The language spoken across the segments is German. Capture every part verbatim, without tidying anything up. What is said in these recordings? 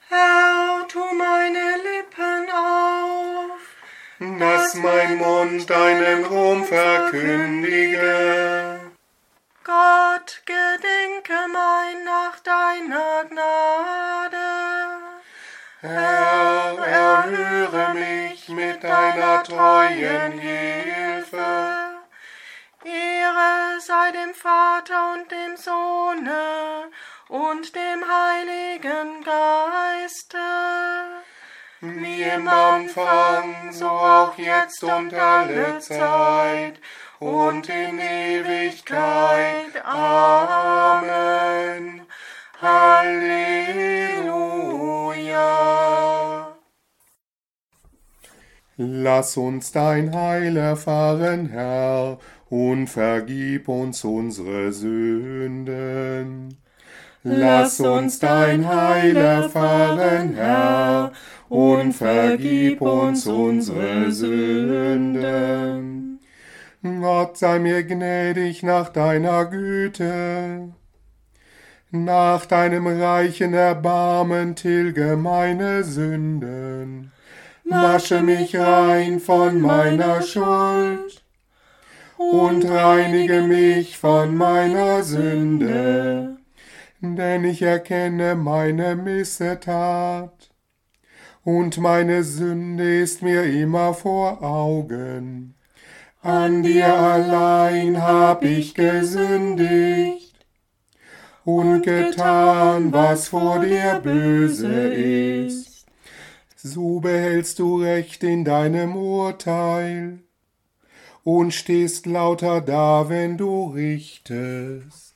Herr, tu meine Lippen auf, dass mein Mund deinen Ruhm verkündige. Gott, gedenke mein nach deiner Gnade. Herr, erhöre mich mit deiner treuen Hilfe. Ehre sei dem Vater und dem Sohne und dem Heiligen Geiste, Wie im Anfang, so auch jetzt und alle Zeit und in Ewigkeit. Amen. Halleluja. Lass uns dein Heil erfahren, Herr, und vergib uns unsere Sünden. Lass uns dein Heil erfahren, Herr, und vergib uns unsere Sünden. Gott sei mir gnädig nach deiner Güte. Nach deinem reichen Erbarmen tilge meine Sünden. Wasche mich rein von meiner Schuld und reinige mich von meiner Sünde. Denn ich erkenne meine Missetat, und meine Sünde ist mir immer vor Augen. An dir allein hab ich gesündigt und getan, was vor dir böse ist. So behältst du Recht in deinem Urteil und stehst lauter da, wenn du richtest.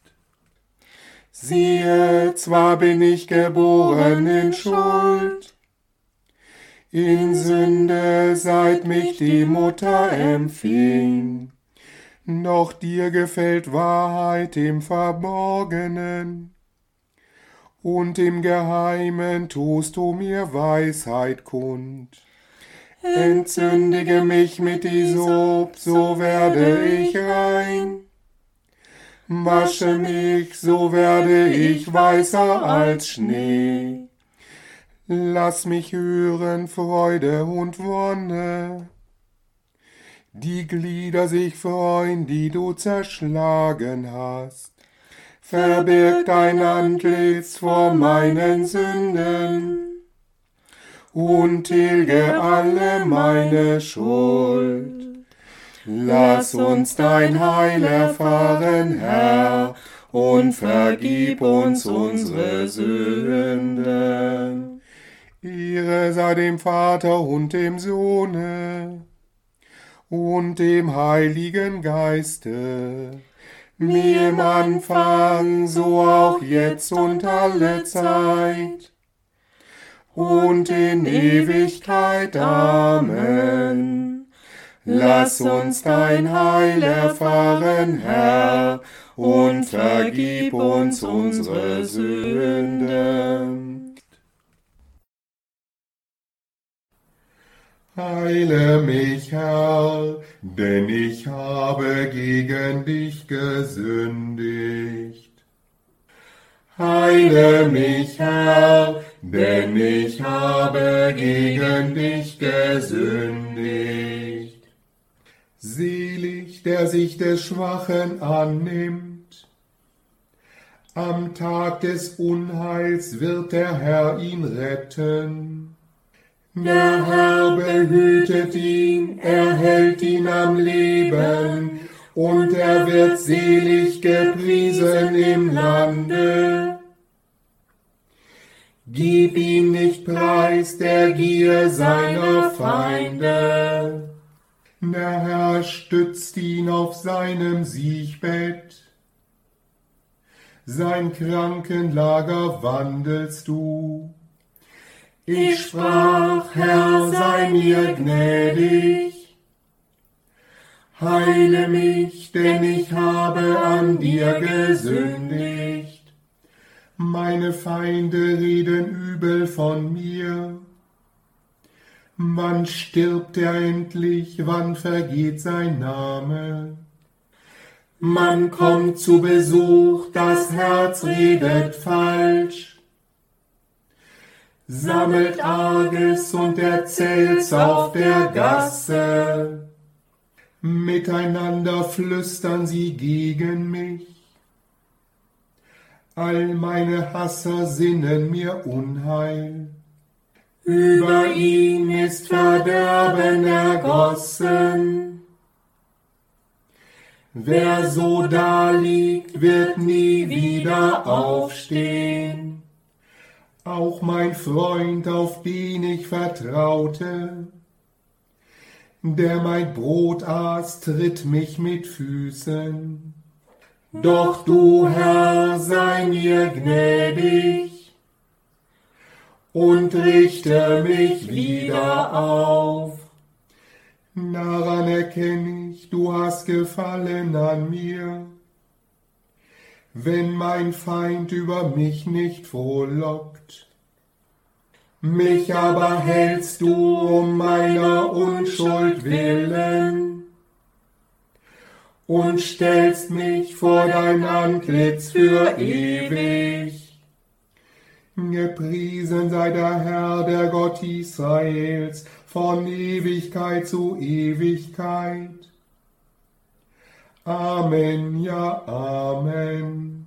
Siehe, zwar bin ich geboren in Schuld, in Sünde seit mich die Mutter empfing, doch dir gefällt Wahrheit im Verborgenen, und im Geheimen tust du mir Weisheit kund. Entsündige mich mit Isop, so werde ich rein. Wasche mich, so werde ich weißer als Schnee. Lass mich hören Freude und Wonne, die Glieder sich freuen, die du zerschlagen hast. Verbirg dein Antlitz vor meinen Sünden und tilge alle meine Schuld. Lass uns dein Heil erfahren, Herr, und vergib uns unsere Sünden. Ehre sei dem Vater und dem Sohne und dem Heiligen Geiste, wie im Anfang, so auch jetzt und alle Zeit und in Ewigkeit. Amen. Lass uns dein Heil erfahren, Herr, und vergib uns unsere Sünden. Heile mich, Herr, denn ich habe gegen dich gesündigt. Heile mich, Herr, denn ich habe gegen dich gesündigt. Selig, der sich des Schwachen annimmt. Am Tag des Unheils wird der Herr ihn retten. Der Herr behütet ihn, er hält ihn am Leben, und er wird selig gepriesen im Lande. Gib ihn nicht preis der Gier seiner Feinde. Der Herr stützt ihn auf seinem Siegbett. Sein Krankenlager wandelst du. Ich sprach, Herr, sei mir gnädig. Heile mich, denn ich habe an dir gesündigt. Meine Feinde reden übel von mir. Wann stirbt er endlich, wann vergeht sein Name? Man kommt zu Besuch, das Herz redet falsch. sammelt Arges und erzählt's auf der Gasse. Miteinander flüstern sie gegen mich. All meine Hasser sinnen mir Unheil. Über ihn ist Verderben ergossen. Wer so daliegt, wird nie wieder aufstehen. Auch mein Freund, auf den ich vertraute, der mein Brot aß, tritt mich mit Füßen. Doch du, Herr, sei mir gnädig und richte mich wieder auf. Daran erkenne ich, du hast Gefallen an mir. Wenn mein Feind über mich nicht frohlockt, mich aber hältst du um meiner Unschuld willen und stellst mich vor dein Antlitz für ewig. Gepriesen sei der Herr, der Gott Israels, von Ewigkeit zu Ewigkeit. Amen, ja, Amen.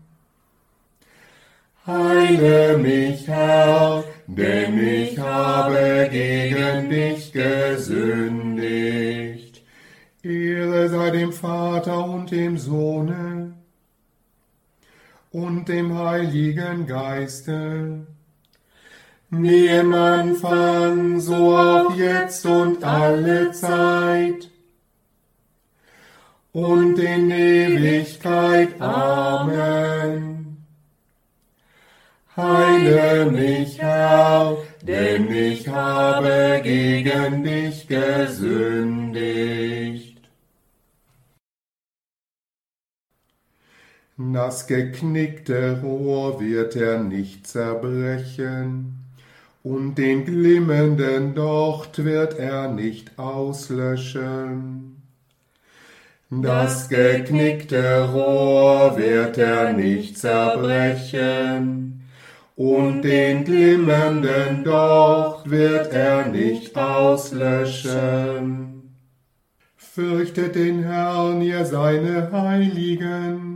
Heile mich, Herr, denn ich habe gegen dich gesündigt. Ehre sei dem Vater und dem Sohne und dem Heiligen Geiste, wie im Anfang, so auch jetzt und alle Zeit und in Ewigkeit. Amen. Heile mich, Herr, denn ich habe gegen dich gesündigt. Das geknickte Rohr wird er nicht zerbrechen, und den glimmenden Docht wird er nicht auslöschen. Das geknickte Rohr wird er nicht zerbrechen, und den glimmenden Docht wird er nicht auslöschen. Fürchtet den Herrn, ihr seine Heiligen,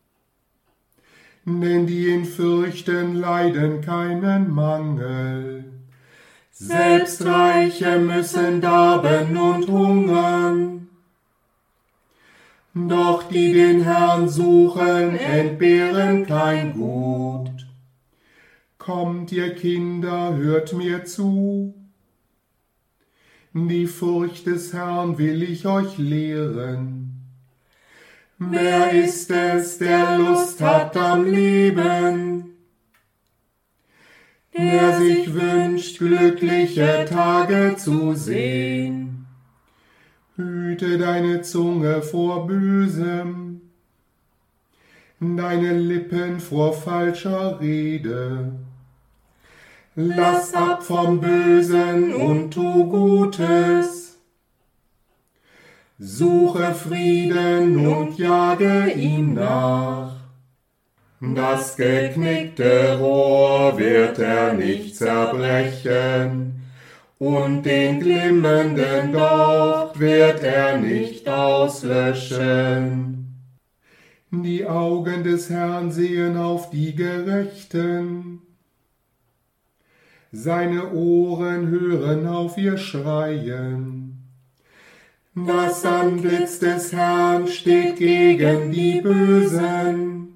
denn die ihn fürchten, leiden keinen Mangel. Selbst Reiche müssen darben und hungern, doch die den Herrn suchen, entbehren kein Gut. Kommt, ihr Kinder, hört mir zu. Die Furcht des Herrn will ich euch lehren. Wer ist es, der Lust hat am Leben, der sich wünscht, glückliche Tage zu sehen? Hüte deine Zunge vor Bösem, deine Lippen vor falscher Rede. Lass ab vom Bösen und tu Gutes. Suche Frieden und jage ihm nach. Das geknickte Rohr wird er nicht zerbrechen, und den glimmenden Docht wird er nicht auslöschen. Die Augen des Herrn sehen auf die Gerechten, seine Ohren hören auf ihr Schreien. Das Antlitz des Herrn steht gegen die Bösen,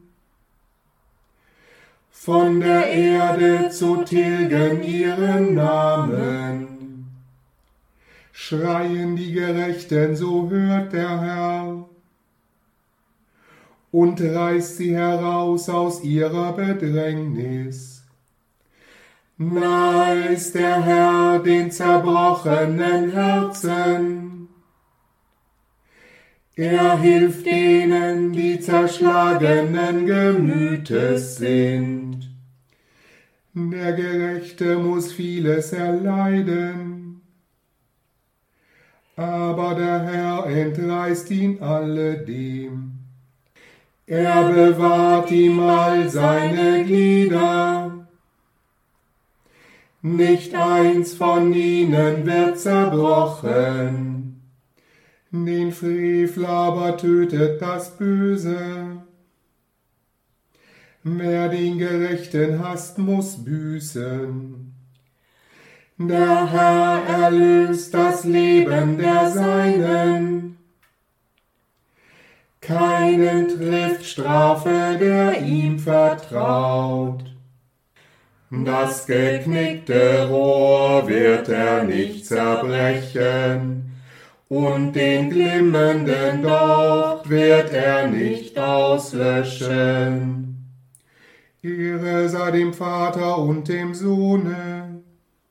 von der Erde zu tilgen ihren Namen. Schreien die Gerechten, so hört der Herr, und reißt sie heraus aus ihrer Bedrängnis. Nahe ist der Herr den zerbrochenen Herzen. Er hilft denen, die zerschlagenen Gemütes sind. Der Gerechte muss vieles erleiden, aber der Herr entreißt ihn alledem. Er bewahrt ihm all seine Glieder. nicht eins von ihnen wird zerbrochen. Den Frevler aber tötet das Böse. Wer den Gerechten hasst, muss büßen. Der Herr erlöst das Leben der Seinen. Keinen trifft Strafe, der ihm vertraut. Das geknickte Rohr wird er nicht zerbrechen, und den glimmenden Docht wird er nicht auslöschen. Ehre sei dem Vater und dem Sohne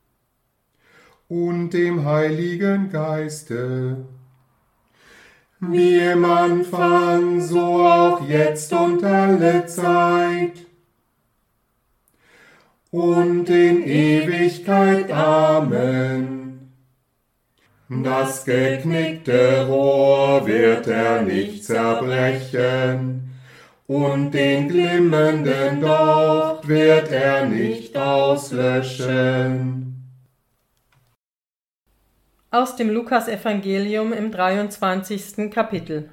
und dem Heiligen Geiste, wie im Anfang, so auch jetzt und alle Zeit und in Ewigkeit. Amen. Das geknickte Rohr wird er nicht zerbrechen, und den glimmenden Docht wird er nicht auslöschen. Aus dem Lukasevangelium im dreiundzwanzigsten Kapitel.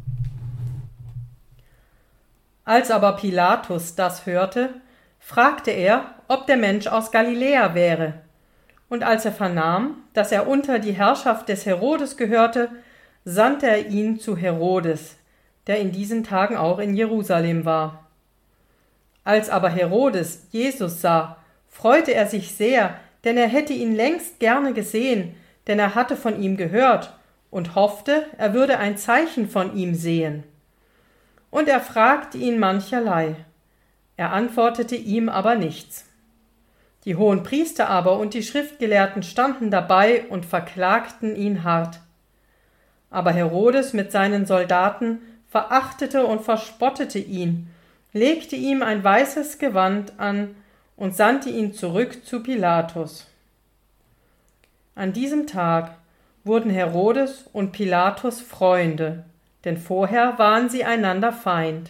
Als aber Pilatus das hörte, fragte er, ob der Mensch aus Galiläa wäre. Und als er vernahm, dass er unter die Herrschaft des Herodes gehörte, sandte er ihn zu Herodes, der in diesen Tagen auch in Jerusalem war. Als aber Herodes Jesus sah, freute er sich sehr, denn er hätte ihn längst gerne gesehen, denn er hatte von ihm gehört und hoffte, er würde ein Zeichen von ihm sehen. Und er fragte ihn mancherlei. Er antwortete ihm aber nichts. Die Hohenpriester aber und die Schriftgelehrten standen dabei und verklagten ihn hart. Aber Herodes mit seinen Soldaten verachtete und verspottete ihn, legte ihm ein weißes Gewand an und sandte ihn zurück zu Pilatus. An diesem Tag wurden Herodes und Pilatus Freunde, denn vorher waren sie einander Feind.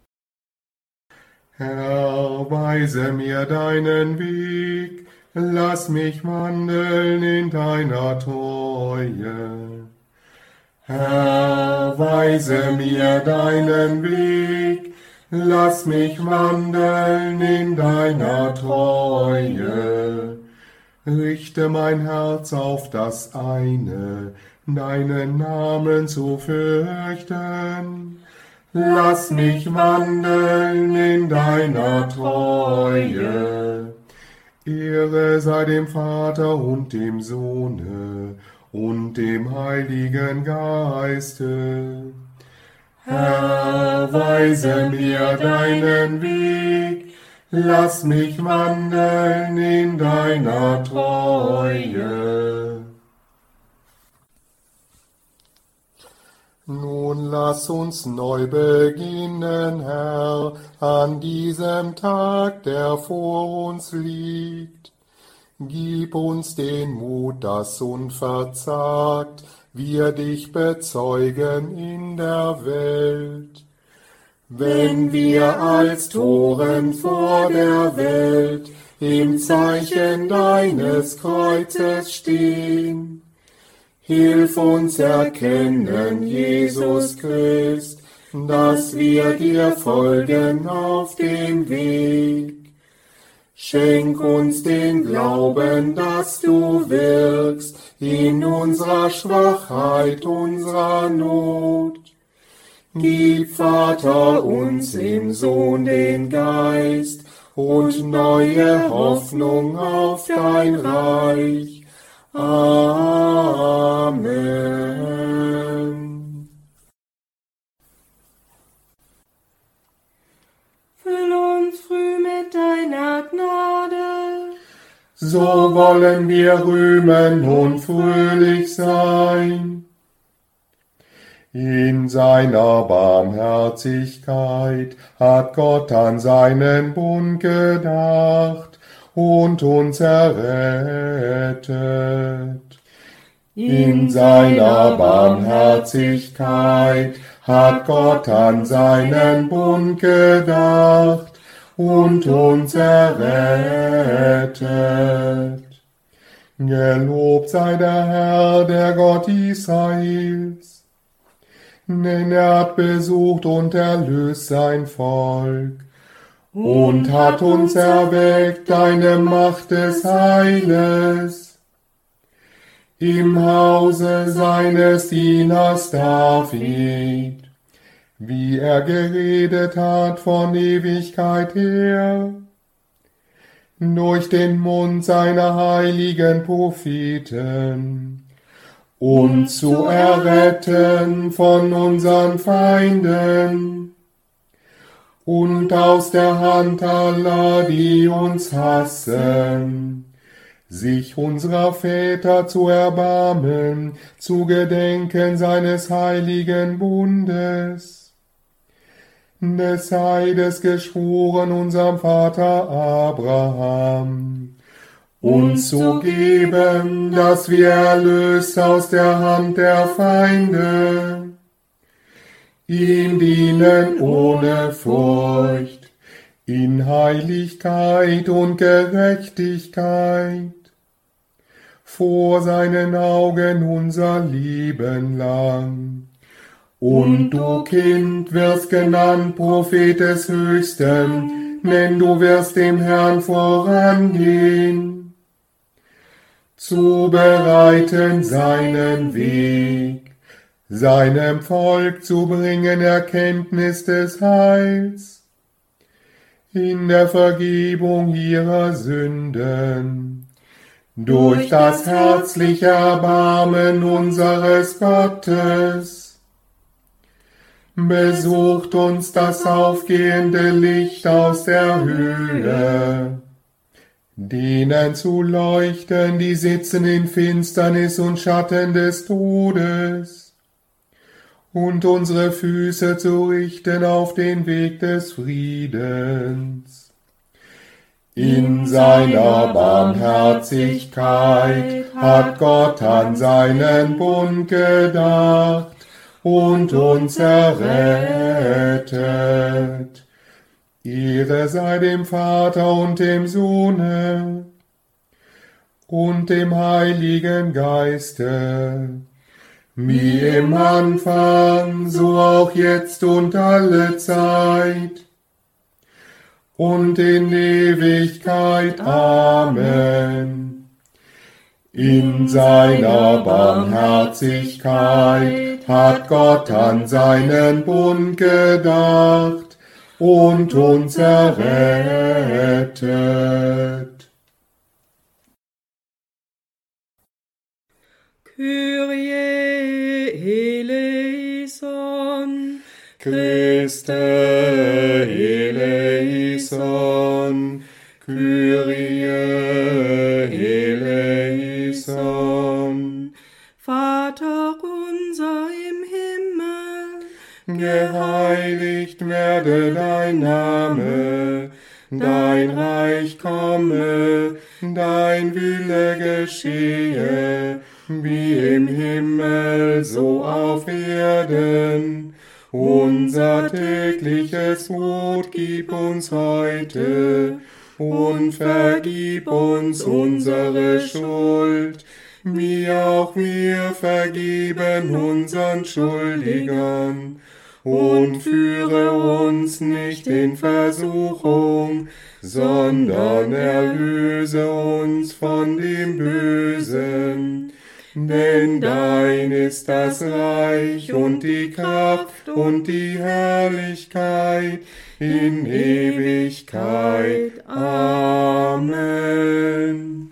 Herr, weise mir deinen Weg, lass mich wandeln in deiner Treue. Herr, weise mir deinen Weg, lass mich wandeln in deiner Treue. Richte mein Herz auf das eine, deinen Namen zu fürchten. Lass mich wandeln in deiner Treue. Ehre sei dem Vater und dem Sohne und dem Heiligen Geiste. Herr, weise mir deinen Weg, lass mich wandeln in deiner Treue. Nun lass uns neu beginnen, Herr, an diesem Tag, der vor uns liegt. Gib uns den Mut, dass unverzagt wir dich bezeugen in der Welt. Wenn wir als Toren vor der Welt im Zeichen deines Kreuzes stehen, hilf uns erkennen, Jesus Christ, dass wir dir folgen auf dem Weg. Schenk uns den Glauben, dass du wirkst in unserer Schwachheit, unserer Not. Gib, Vater, uns im Sohn den Geist und neue Hoffnung auf dein Reich. Amen. Füll uns früh mit deiner Gnade, so wollen wir rühmen und fröhlich sein. In seiner Barmherzigkeit hat Gott an seinen Bund gedacht und uns errettet. In seiner Barmherzigkeit hat Gott an seinen Bund gedacht und uns errettet. Gelobt sei der Herr, der Gott Israels, denn er hat besucht und erlöst sein Volk und hat uns erweckt deine Macht des Heiles im Hause seines Dieners David, wie er geredet hat von Ewigkeit her, durch den Mund seiner heiligen Propheten, uns zu erretten von unseren Feinden und aus der Hand aller, die uns hassen, sich unserer Väter zu erbarmen, zu gedenken seines heiligen Bundes, des Eides geschworen unserem Vater Abraham, uns zu geben, dass wir erlöst aus der Hand der Feinde, ihm dienen ohne Furcht, in Heiligkeit und Gerechtigkeit, vor seinen Augen unser Leben lang. Und du, Kind, wirst genannt Prophet des Höchsten, denn du wirst dem Herrn vorangehen, zu bereiten seinen Weg, seinem Volk zu bringen Erkenntnis des Heils, in der Vergebung ihrer Sünden, durch das herzliche Erbarmen unseres Gottes. Besucht uns das aufgehende Licht aus der Höhe, denen zu leuchten, die sitzen in Finsternis und Schatten des Todes, und unsere Füße zu richten auf den Weg des Friedens. In seiner Barmherzigkeit hat Gott an seinen Bund gedacht und uns errettet. Ehre sei dem Vater und dem Sohne und dem Heiligen Geiste, wie im Anfang, so auch jetzt und alle Zeit und in Ewigkeit. Amen. In seiner Barmherzigkeit hat Gott an seinen Bund gedacht und uns errettet. Kyrie eleison, Christe eleison, Kyrie eleison. Vater unser im Himmel, Geheiligt werde dein Name, dein Reich komme, dein Wille geschehe, wie im Himmel, so auf Erden. Unser tägliches Brot gib uns heute und vergib uns unsere Schuld, wie auch wir vergeben unseren Schuldigern. Und führe uns nicht in Versuchung, sondern erlöse uns von dem Bösen. Denn dein ist das Reich und die Kraft und die Herrlichkeit in Ewigkeit. Amen.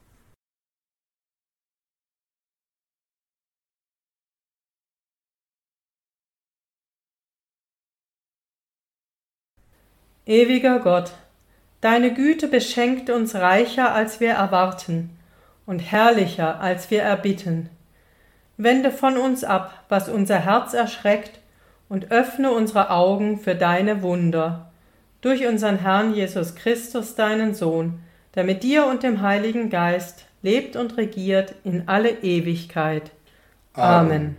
Ewiger Gott, deine Güte beschenkt uns reicher, als wir erwarten, und herrlicher, als wir erbitten. Wende von uns ab, was unser Herz erschreckt, und öffne unsere Augen für deine Wunder, durch unseren Herrn Jesus Christus, deinen Sohn, der mit dir und dem Heiligen Geist lebt und regiert in alle Ewigkeit. Amen.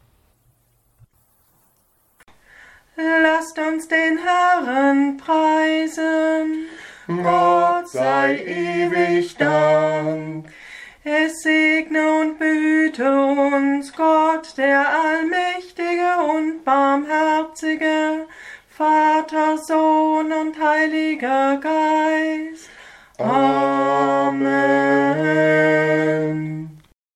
lasst uns den Herrn preisen. Gott sei ewig Dank. Es segne und behüte uns Gott, der Allmächtige und Barmherzige, Vater, Sohn und Heiliger Geist.